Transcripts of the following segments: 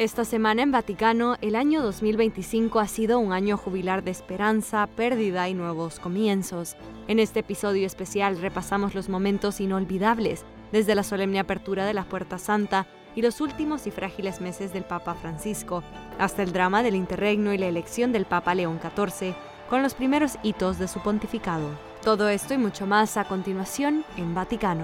Esta semana en Vaticano, el año 2025 ha sido un año jubilar de esperanza, pérdida y nuevos comienzos. En este episodio especial repasamos los momentos inolvidables, desde la solemne apertura de la Puerta Santa y los últimos y frágiles meses del Papa Francisco, hasta el drama del interregno y la elección del Papa León XIV, con los primeros hitos de su pontificado. Todo esto y mucho más a continuación en Vaticano.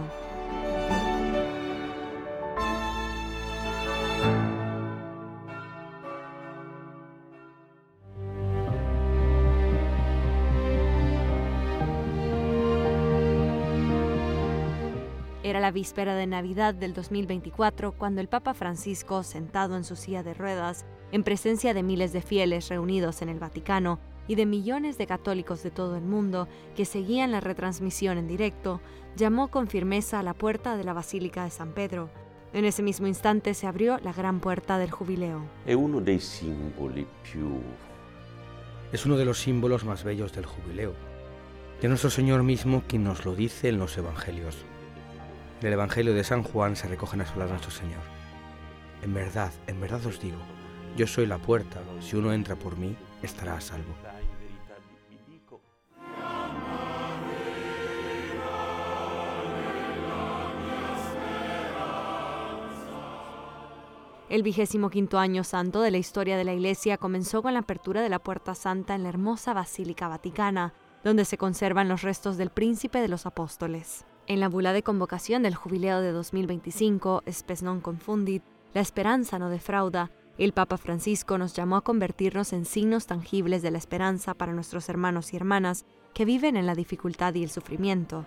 Era la víspera de Navidad del 2024 cuando el Papa Francisco, sentado en su silla de ruedas, en presencia de miles de fieles reunidos en el Vaticano y de millones de católicos de todo el mundo que seguían la retransmisión en directo, llamó con firmeza a la puerta de la Basílica de San Pedro. En ese mismo instante se abrió la gran puerta del Jubileo. Es uno de los símbolos más bellos del Jubileo, de nuestro Señor mismo quien nos lo dice en los Evangelios. En el Evangelio de San Juan se recogen las palabras de nuestro Señor. En verdad os digo, yo soy la puerta, si uno entra por mí, estará a salvo. El 25º año santo de la historia de la Iglesia comenzó con la apertura de la Puerta Santa en la hermosa Basílica Vaticana, donde se conservan los restos del Príncipe de los Apóstoles. En la bula de convocación del Jubileo de 2025, Spes non confundit, la esperanza no defrauda, el Papa Francisco nos llamó a convertirnos en signos tangibles de la esperanza para nuestros hermanos y hermanas que viven en la dificultad y el sufrimiento.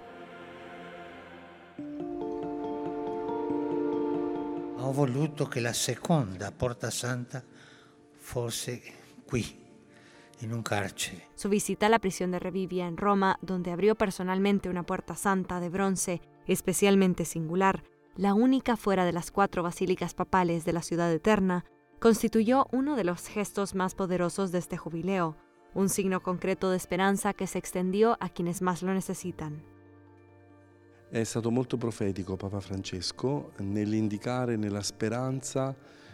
Ho voluto che la seconda Porta Santa fosse qui, en un carcere. Su visita a la prisión de Revivia en Roma, donde abrió personalmente una puerta santa de bronce especialmente singular, la única fuera de las 4 basílicas papales de la Ciudad Eterna, constituyó uno de los gestos más poderosos de este jubileo, un signo concreto de esperanza que se extendió a quienes más lo necesitan. È stato molto profetico Papa Francesco nell'indicare nella speranza.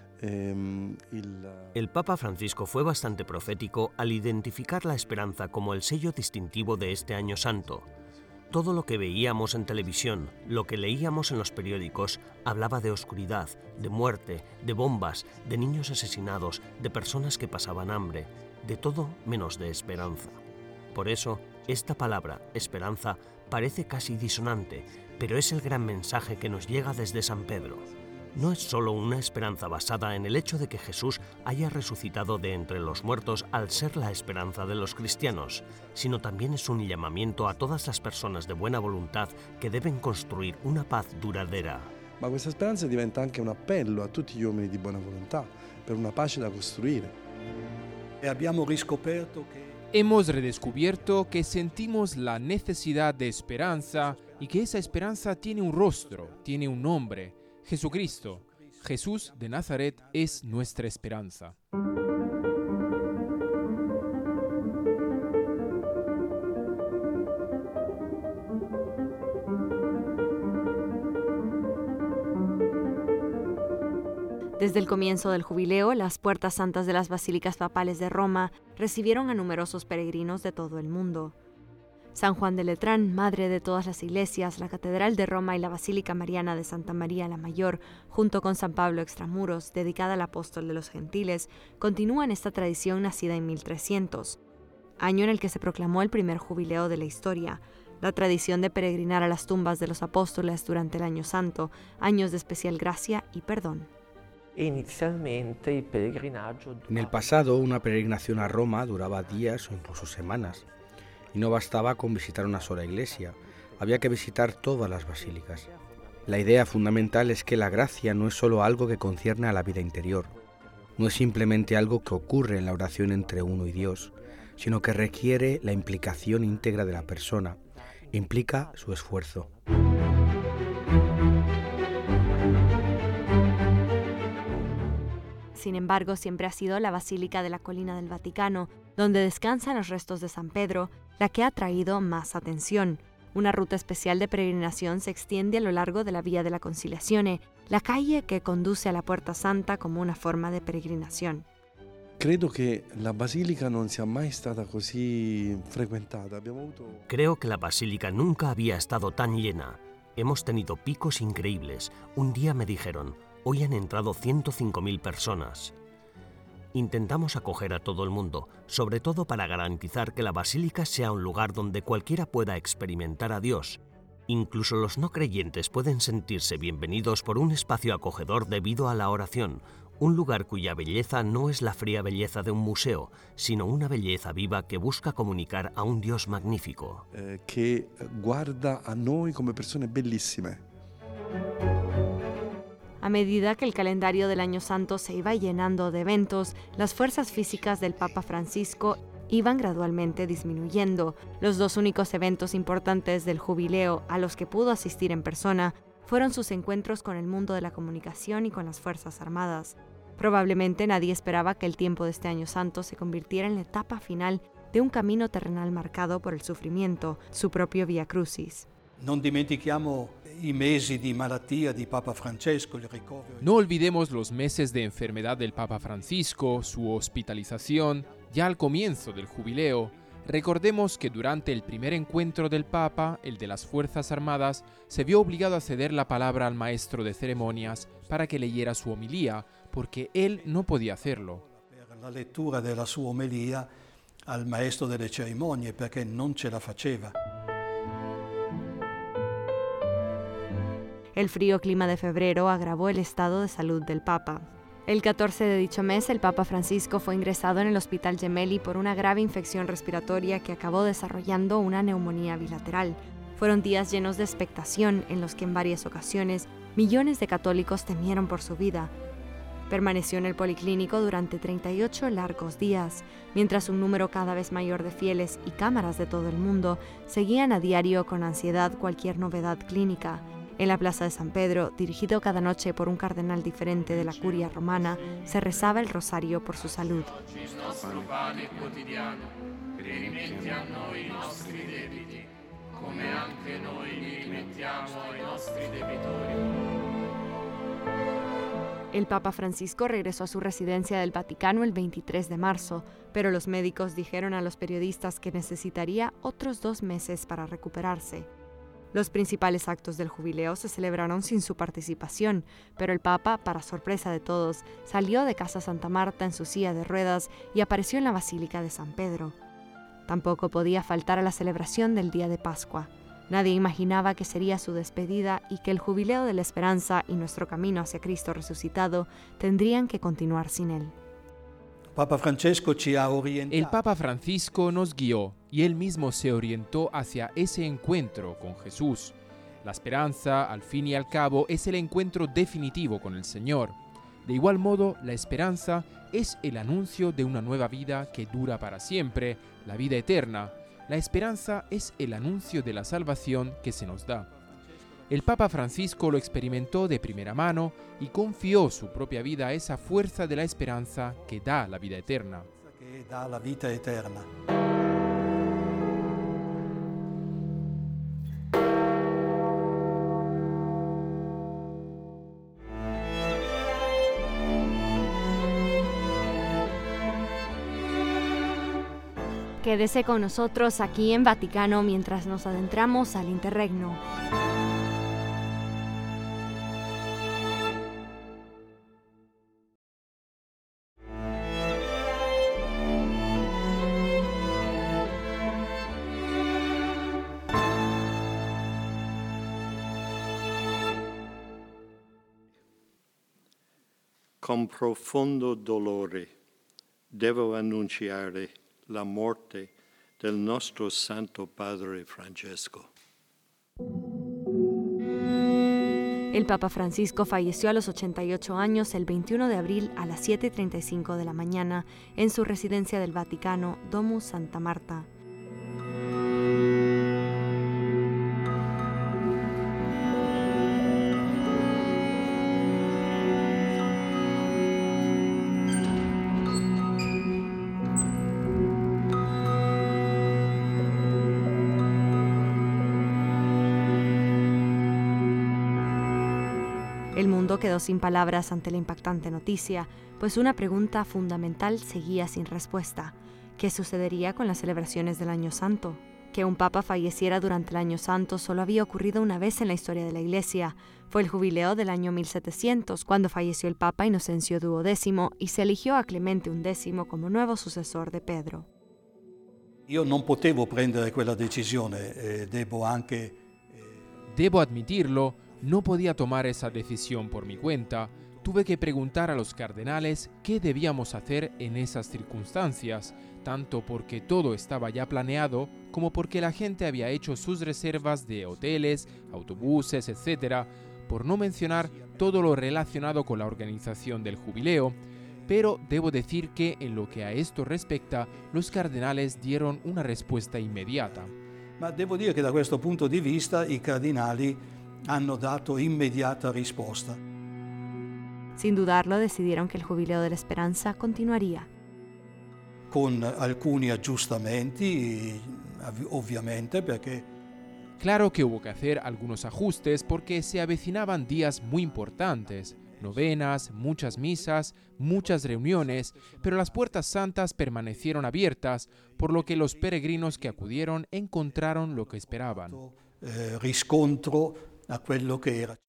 El Papa Francisco fue bastante profético al identificar la esperanza como el sello distintivo de este año santo. Todo lo que veíamos en televisión, lo que leíamos en los periódicos, hablaba de oscuridad, de muerte, de bombas, de niños asesinados, de personas que pasaban hambre, de todo menos de esperanza. Por eso, esta palabra, esperanza, parece casi disonante, pero es el gran mensaje que nos llega desde San Pedro. No es solo una esperanza basada en el hecho de que Jesús haya resucitado de entre los muertos al ser la esperanza de los cristianos, sino también es un llamamiento a todas las personas de buena voluntad que deben construir una paz duradera. Ma questa speranza diventa anche un appello a tutti gli uomini di buona volontà per una pace da costruire. Hemos redescubierto que sentimos la necesidad de esperanza y que esa esperanza tiene un rostro, tiene un nombre. Jesucristo, Jesús de Nazaret es nuestra esperanza. Desde el comienzo del jubileo, las puertas santas de las basílicas papales de Roma recibieron a numerosos peregrinos de todo el mundo. San Juan de Letrán, madre de todas las iglesias, la Catedral de Roma y la Basílica Mariana de Santa María la Mayor, junto con San Pablo Extramuros, dedicada al apóstol de los gentiles, continúan esta tradición nacida en 1300, año en el que se proclamó el primer jubileo de la historia, la tradición de peregrinar a las tumbas de los apóstoles durante el Año Santo, años de especial gracia y perdón. En el pasado, una peregrinación a Roma duraba días o incluso semanas. Y no bastaba con visitar una sola iglesia, había que visitar todas las basílicas. La idea fundamental es que la gracia no es solo algo que concierne a la vida interior, no es simplemente algo que ocurre en la oración entre uno y Dios, sino que requiere la implicación íntegra de la persona, implica su esfuerzo. Sin embargo, siempre ha sido la Basílica de la Colina del Vaticano, donde descansan los restos de San Pedro, la que ha traído más atención. Una ruta especial de peregrinación se extiende a lo largo de la Vía de la Conciliazione, la calle que conduce a la Puerta Santa como una forma de peregrinación. Credo che la basilica non sia mai stata così frequentata. Creo que la basílica nunca había estado tan llena. Hemos tenido picos increíbles. Un día me dijeron, hoy han entrado 105.000 personas. Intentamos acoger a todo el mundo, sobre todo para garantizar que la basílica sea un lugar donde cualquiera pueda experimentar a Dios. Incluso los no creyentes pueden sentirse bienvenidos por un espacio acogedor debido a la oración, un lugar cuya belleza no es la fría belleza de un museo, sino una belleza viva que busca comunicar a un Dios magnífico. Che guarda a noi come persone bellissime. A medida que el calendario del Año Santo se iba llenando de eventos, las fuerzas físicas del Papa Francisco iban gradualmente disminuyendo. Los dos únicos eventos importantes del jubileo a los que pudo asistir en persona fueron sus encuentros con el mundo de la comunicación y con las Fuerzas Armadas. Probablemente nadie esperaba que el tiempo de este Año Santo se convirtiera en la etapa final de un camino terrenal marcado por el sufrimiento, su propio Via Crucis. Non dimentichiamo i mesi di malattia di Papa Francesco, il ricovero. No olvidemos los meses de enfermedad del Papa Francisco, su hospitalización, ya al comienzo del jubileo. Recordemos que durante el primer encuentro del Papa, el de las Fuerzas Armadas, se vio obligado a ceder la palabra al maestro de ceremonias para que leyera su homilía, porque él no podía hacerlo. Per la lettura della sua omelia al maestro delle cerimonie, perché non ce la faceva. El frío clima de febrero agravó el estado de salud del Papa. El 14 de dicho mes, el Papa Francisco fue ingresado en el Hospital Gemelli por una grave infección respiratoria que acabó desarrollando una neumonía bilateral. Fueron días llenos de expectación en los que en varias ocasiones millones de católicos temieron por su vida. Permaneció en el policlínico durante 38 largos días, mientras un número cada vez mayor de fieles y cámaras de todo el mundo seguían a diario con ansiedad cualquier novedad clínica. En la plaza de San Pedro, dirigido cada noche por un cardenal diferente de la curia romana, se rezaba el rosario por su salud. El Papa Francisco regresó a su residencia del Vaticano el 23 de marzo, pero los médicos dijeron a los periodistas que necesitaría otros 2 meses para recuperarse. Los principales actos del jubileo se celebraron sin su participación, pero el Papa, para sorpresa de todos, salió de Casa Santa Marta en su silla de ruedas y apareció en la Basílica de San Pedro. Tampoco podía faltar a la celebración del día de Pascua. Nadie imaginaba que sería su despedida y que el jubileo de la esperanza y nuestro camino hacia Cristo resucitado tendrían que continuar sin él. El Papa Francisco nos guió y él mismo se orientó hacia ese encuentro con Jesús. La esperanza, al fin y al cabo, es el encuentro definitivo con el Señor. De igual modo, la esperanza es el anuncio de una nueva vida que dura para siempre, la vida eterna. La esperanza es el anuncio de la salvación que se nos da. El Papa Francisco lo experimentó de primera mano y confió su propia vida a esa fuerza de la esperanza que da la vida eterna. Che dà la vita eterna. Quédese con nosotros aquí en Vaticano mientras nos adentramos al interregno. Con profondo dolore devo annunciare la morte del nostro Santo Padre Francesco. El Papa Francisco falleció a los 88 años el 21 de abril a las 7:35 de la mañana en su residencia del Vaticano, Domus Santa Marta. El mundo mundo quedó sin palabras ante la impactante noticia, pues una pregunta fundamental seguía sin respuesta. ¿Qué sucedería con las celebraciones del Año Santo? Que un papa falleciera durante el Año Santo solo había ocurrido una vez en la historia de la Iglesia. Fue el jubileo del año 1700, cuando falleció el Papa Inocencio XII y se eligió a Clemente XI como nuevo sucesor de Pedro. Io non potevo prendere quella decisione, Debo admitirlo, no podía tomar esa decisión por mi cuenta. Tuve que preguntar a los cardenales qué debíamos hacer en esas circunstancias, tanto porque todo estaba ya planeado como porque la gente había hecho sus reservas de hoteles, autobuses, etc., por no mencionar todo lo relacionado con la organización del jubileo. Pero debo decir que en lo que a esto respecta, los cardenales dieron una respuesta inmediata. Ma devo dire che da questo punto di vista i cardinali hanno dato immediata risposta. Sin dudarlo, decidieron que el Jubileo de la Esperanza continuaría. Con alcuni aggiustamenti, ovviamente, perché Claro que hubo que hacer algunos ajustes porque se avecinaban días muy importantes, novenas, muchas misas, muchas reuniones, pero las puertas santas permanecieron abiertas, por lo que los peregrinos que acudieron encontraron lo que esperaban. Riscontro a quello che era.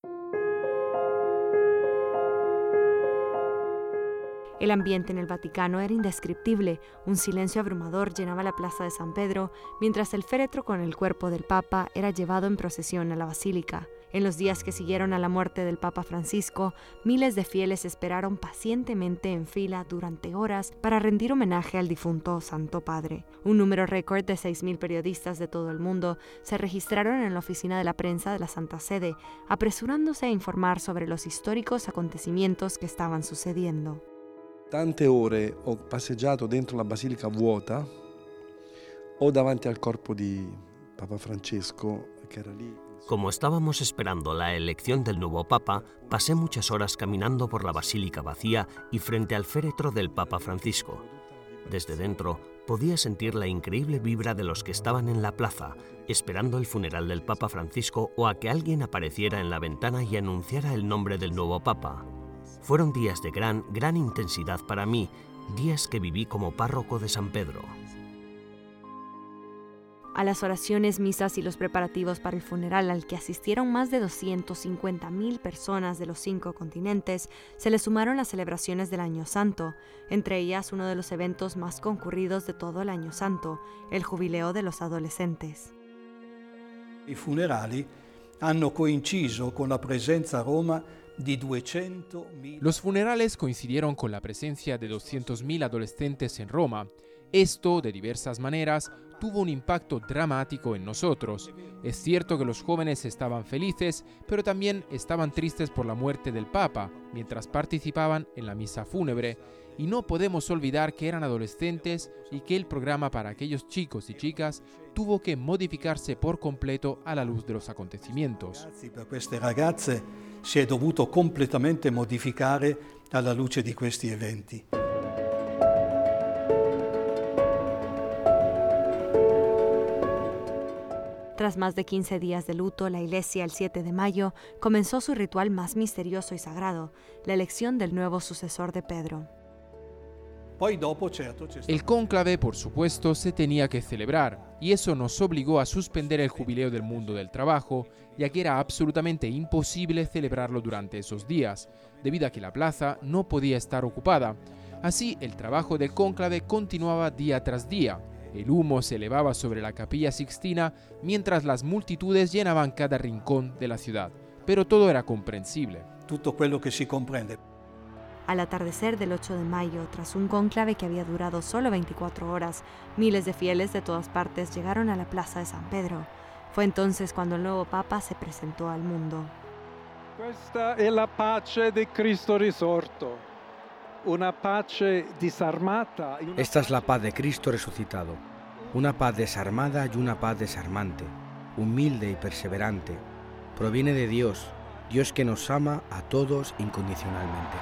El ambiente en el Vaticano era indescriptible. Un silencio abrumador llenaba la plaza de San Pedro, mientras el féretro con el cuerpo del Papa era llevado en procesión a la basílica. En los días que siguieron a la muerte del Papa Francisco, miles de fieles esperaron pacientemente en fila durante horas para rendir homenaje al difunto Santo Padre. Un número récord de 6.000 periodistas de todo el mundo se registraron en la oficina de la prensa de la Santa Sede, apresurándose a informar sobre los históricos acontecimientos que estaban sucediendo. Tante ore ho passeggiato dentro la basilica vuota o davanti al corpo di Papa Francesco, che era lì. Como estábamos esperando la elección del nuevo Papa, pasé muchas horas caminando por la basílica vacía y frente al féretro del Papa Francisco. Desde dentro podía sentir la increíble vibra de los que estaban en la plaza, esperando el funeral del Papa Francisco o a que alguien apareciera en la ventana y anunciara el nombre del nuevo Papa. Fueron días de gran intensidad para mí, días que viví como párroco de San Pedro. A las oraciones, misas y los preparativos para el funeral, al que asistieron más de 250.000 personas de los 5 continentes, se le sumaron las celebraciones del Año Santo, entre ellas uno de los eventos más concurridos de todo el Año Santo, el Jubileo de los Adolescentes. I funerali hanno coinciso con la presenza a Roma di 200.000. Los funerales coincidieron con la presencia de 200.000 adolescentes en Roma. Esto, de diversas maneras, tuvo un impacto dramático en nosotros. Es cierto que los jóvenes estaban felices, pero también estaban tristes por la muerte del Papa, mientras participaban en la misa fúnebre. Y no podemos olvidar que eran adolescentes y que el programa para aquellos chicos y chicas tuvo que modificarse por completo a la luz de los acontecimientos. Per queste ragazze si è dovuto completamente modificare alla luce di questi eventi. Tras más de 15 días de luto, la Iglesia, el 7 de mayo, comenzó su ritual más misterioso y sagrado, la elección del nuevo sucesor de Pedro. El cónclave, por supuesto, se tenía que celebrar, y eso nos obligó a suspender el jubileo del mundo del trabajo, ya que era absolutamente imposible celebrarlo durante esos días, debido a que la plaza no podía estar ocupada. Así, el trabajo del cónclave continuaba día tras día. El humo se elevaba sobre la Capilla Sixtina mientras las multitudes llenaban cada rincón de la ciudad, pero todo era comprensible. Tutto quello che si comprende. Al atardecer del 8 de mayo, tras un cónclave que había durado solo 24 horas, miles de fieles de todas partes llegaron a la plaza de San Pedro. Fue entonces cuando el nuevo Papa se presentó al mundo. Questa è la pace di Cristo risorto, una pace disarmata. Esta es la paz de Cristo resucitado, una paz desarmada y una paz desarmante, humilde y perseverante. Proviene de Dios, Dios que nos ama a todos incondicionalmente.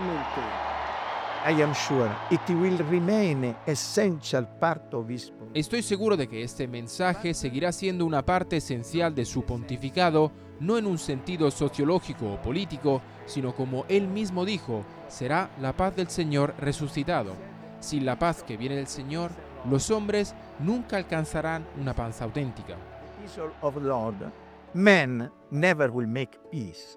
I am sure it will remain essential part of his pontificate. Estoy seguro de que este mensaje seguirá siendo una parte esencial de su pontificado, no en un sentido sociológico o político, sino como él mismo dijo, será la paz del Señor resucitado. Sin la paz que viene del Señor, los hombres nunca alcanzarán una paz auténtica. Peace of Lord, men never will make peace.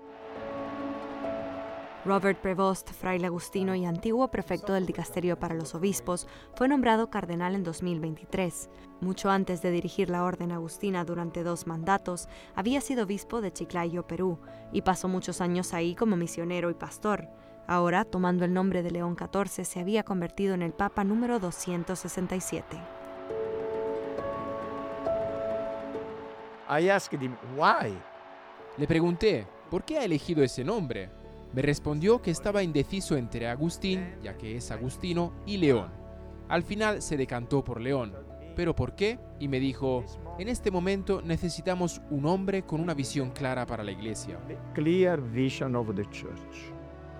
Robert Prevost, fraile agustino y antiguo prefecto del dicasterio para los obispos, fue nombrado cardenal en 2023. Mucho antes de dirigir la orden agustina durante 2 mandatos, había sido obispo de Chiclayo, Perú, y pasó muchos años ahí como misionero y pastor. Ahora, tomando el nombre de León XIV, se había convertido en el Papa número 267. I asked him why. Le pregunté, ¿por qué ha elegido ese nombre? Me respondió que estaba indeciso entre Agustín, ya que es agustino, y León. Al final se decantó por León. ¿Pero por qué? Y me dijo, en este momento necesitamos un hombre con una visión clara para la Iglesia. Clear vision of the church.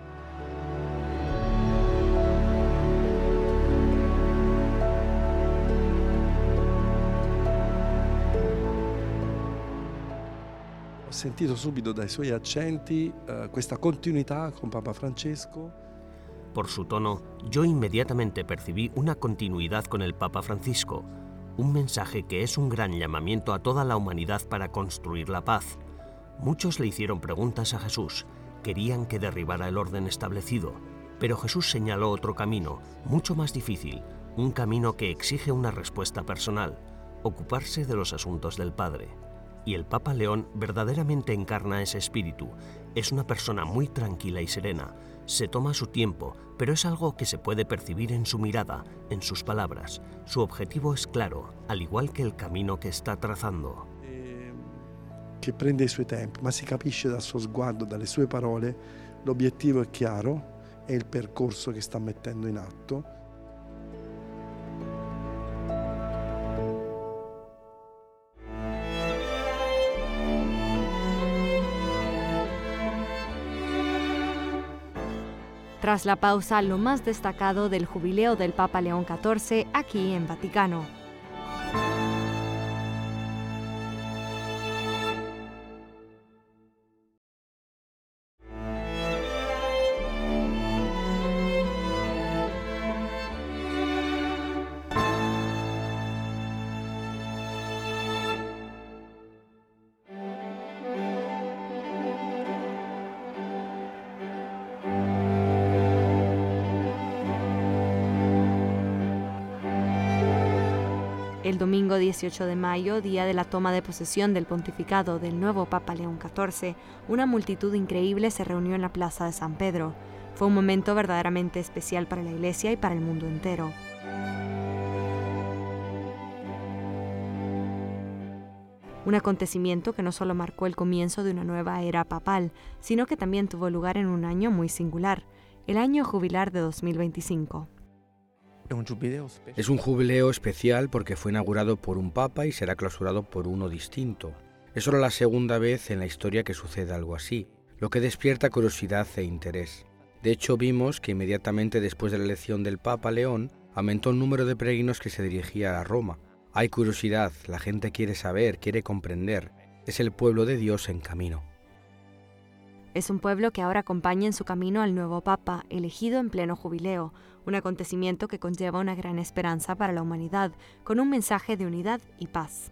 Ho sentito subito dai suoi accenti questa continuità con Papa Francesco. Por su tono, yo inmediatamente percibí una continuidad con el Papa Francisco, un mensaje que es un gran llamamiento a toda la humanidad para construir la paz. Muchos le hicieron preguntas a Jesús, querían que derribara el orden establecido, pero Jesús señaló otro camino, mucho más difícil, un camino que exige una respuesta personal, ocuparse de los asuntos del Padre. Y el Papa León verdaderamente encarna ese espíritu. Es una persona muy tranquila y serena. Se toma su tiempo, pero es algo que se puede percibir en su mirada, en sus palabras. Su objetivo es claro, al igual que el camino que está trazando. Che prende i suoi tempi, ma si capisce dal suo sguardo, dalle sue parole, l'obiettivo è chiaro, è il percorso che sta mettendo in atto. Tras la pausa, lo más destacado del jubileo del Papa León XIV aquí en Vaticano. El domingo 18 de mayo, día de la toma de posesión del pontificado del nuevo Papa León XIV, una multitud increíble se reunió en la plaza de San Pedro. Fue un momento verdaderamente especial para la Iglesia y para el mundo entero. Un acontecimiento que no solo marcó el comienzo de una nueva era papal, sino que también tuvo lugar en un año muy singular, el año jubilar de 2025. Es un jubileo especial porque fue inaugurado por un papa y será clausurado por uno distinto. Es solo la segunda vez en la historia que sucede algo así, lo que despierta curiosidad e interés. De hecho, vimos que inmediatamente después de la elección del Papa León, aumentó el número de peregrinos que se dirigía a Roma. Hay curiosidad, la gente quiere saber, quiere comprender. Es el pueblo de Dios en camino. Es un pueblo que ahora acompaña en su camino al nuevo Papa, elegido en pleno jubileo, un acontecimiento que conlleva una gran esperanza para la humanidad, con un mensaje de unidad y paz.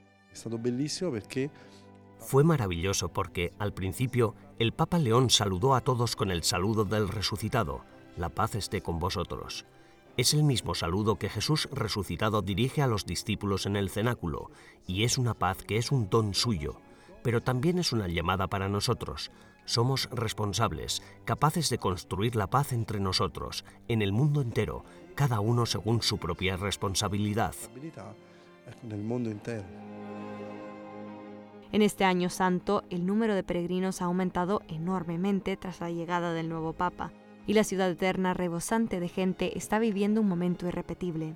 Fue maravilloso porque, al principio, el Papa León saludó a todos con el saludo del resucitado, la paz esté con vosotros. Es el mismo saludo que Jesús resucitado dirige a los discípulos en el cenáculo, y es una paz que es un don suyo, pero también es una llamada para nosotros. Somos responsables, capaces de construir la paz entre nosotros, en el mundo entero, cada uno según su propia responsabilidad. En este año santo, el número de peregrinos ha aumentado enormemente tras la llegada del nuevo Papa, y la ciudad eterna rebosante de gente está viviendo un momento irrepetible.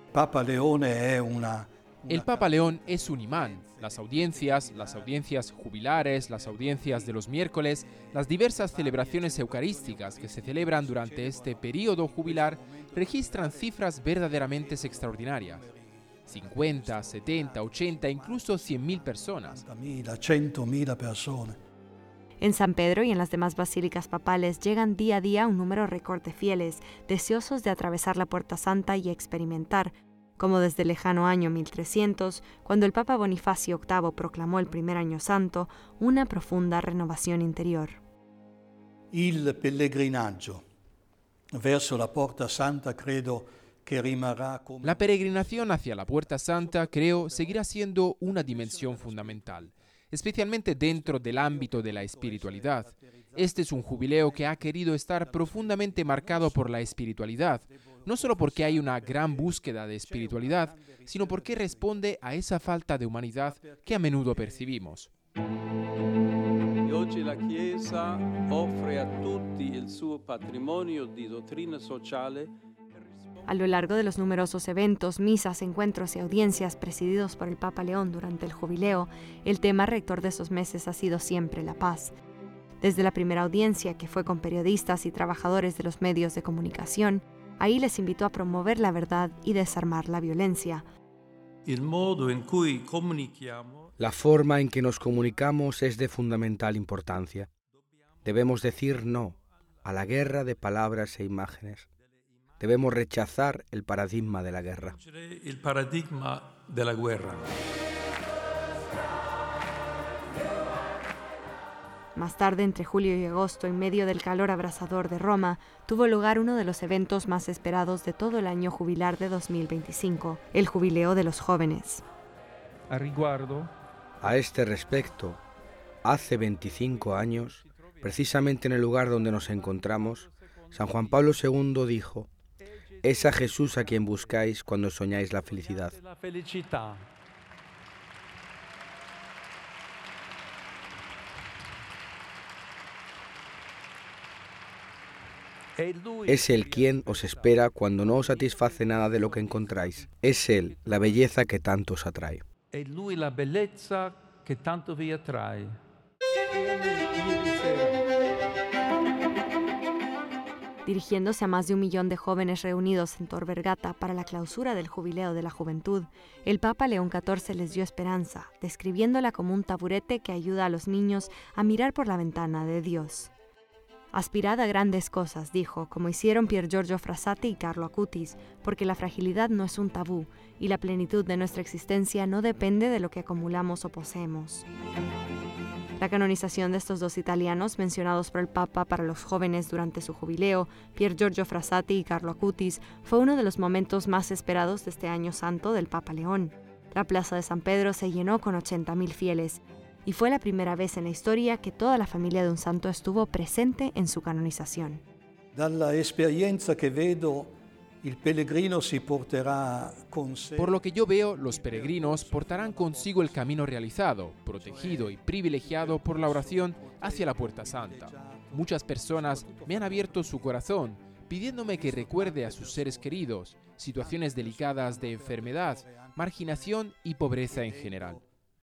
El Papa León es un imán. Las audiencias jubilares, las audiencias de los miércoles, las diversas celebraciones eucarísticas que se celebran durante este período jubilar registran cifras verdaderamente extraordinarias. 50, 70, 80, incluso 100.000 personas. 100.000 personas. En San Pedro y en las demás basílicas papales llegan día a día un número récord de fieles, deseosos de atravesar la Puerta Santa y experimentar, como desde el lejano año 1300, cuando el Papa Bonifacio VIII proclamó el primer año santo, una profunda renovación interior. Il pellegrinaggio verso la Porta Santa credo che rimarrà come... La peregrinación hacia la Puerta Santa, creo, seguirá siendo una dimensión fundamental, especialmente dentro del ámbito de la espiritualidad. Este es un jubileo que ha querido estar profundamente marcado por la espiritualidad, no solo porque hay una gran búsqueda de espiritualidad, sino porque responde a esa falta de humanidad que a menudo percibimos. Oggi la Chiesa offre a tutti il suo patrimonio di dottrina sociale. A lo largo de los numerosos eventos, misas, encuentros y audiencias presididos por el Papa León durante el jubileo, el tema rector de esos meses ha sido siempre la paz. Desde la primera audiencia, que fue con periodistas y trabajadores de los medios de comunicación, ahí les invitó a promover la verdad y desarmar la violencia. La forma en que nos comunicamos es de fundamental importancia. Debemos decir no a la guerra de palabras e imágenes. Debemos rechazar el paradigma de la guerra. Más tarde, entre julio y agosto, en medio del calor abrasador de Roma, tuvo lugar uno de los eventos más esperados de todo el año jubilar de 2025, el Jubileo de los Jóvenes. A este respecto, hace 25 años, precisamente en el lugar donde nos encontramos, San Juan Pablo II dijo: «Es a Jesús a quien buscáis cuando soñáis la felicidad». Es Él quien os espera cuando no os satisface nada de lo que encontráis. Es Él la belleza que tanto os atrae. Dirigiéndose a más de 1 millón de jóvenes reunidos en Tor Vergata para la clausura del Jubileo de la Juventud, el Papa León XIV les dio esperanza, describiéndola como un taburete que ayuda a los niños a mirar por la ventana de Dios. Aspirad a grandes cosas, dijo, como hicieron Pier Giorgio Frassati y Carlo Acutis, porque la fragilidad no es un tabú y la plenitud de nuestra existencia no depende de lo que acumulamos o poseemos. La canonización de estos dos italianos mencionados por el Papa para los jóvenes durante su jubileo, Pier Giorgio Frassati y Carlo Acutis, fue uno de los momentos más esperados de este año santo del Papa León. La plaza de San Pedro se llenó con 80.000 fieles, y fue la primera vez en la historia que toda la familia de un santo estuvo presente en su canonización. Dalla esperienza che vedo, il pellegrino si porterà con sé. Por lo que yo veo, los peregrinos portarán consigo el camino realizado, protegido y privilegiado por la oración hacia la Puerta Santa. Muchas personas me han abierto su corazón, pidiéndome que recuerde a sus seres queridos, situaciones delicadas de enfermedad, marginación y pobreza en general.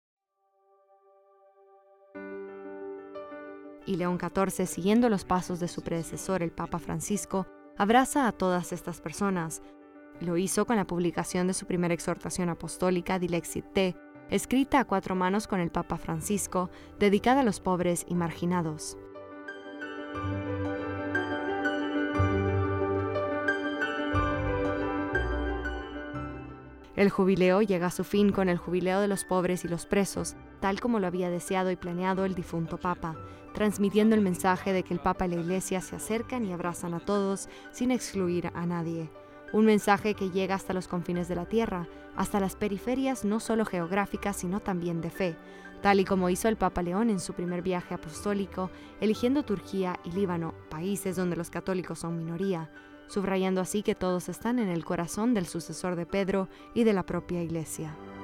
Y León XIV, siguiendo los pasos de su predecesor, el Papa Francisco, abraza a todas estas personas. Lo hizo con la publicación de su primera exhortación apostólica, Dilexit Te, escrita a 4 manos con el Papa Francisco, dedicada a los pobres y marginados. El jubileo llega a su fin con el jubileo de los pobres y los presos, tal como lo había deseado y planeado el difunto Papa, transmitiendo el mensaje de que el Papa y la Iglesia se acercan y abrazan a todos sin excluir a nadie. Un mensaje que llega hasta los confines de la tierra, hasta las periferias no solo geográficas sino también de fe, tal y como hizo el Papa León en su primer viaje apostólico, eligiendo Turquía y Líbano, países donde los católicos son minoría, subrayando así que todos están en el corazón del sucesor de Pedro y de la propia Iglesia.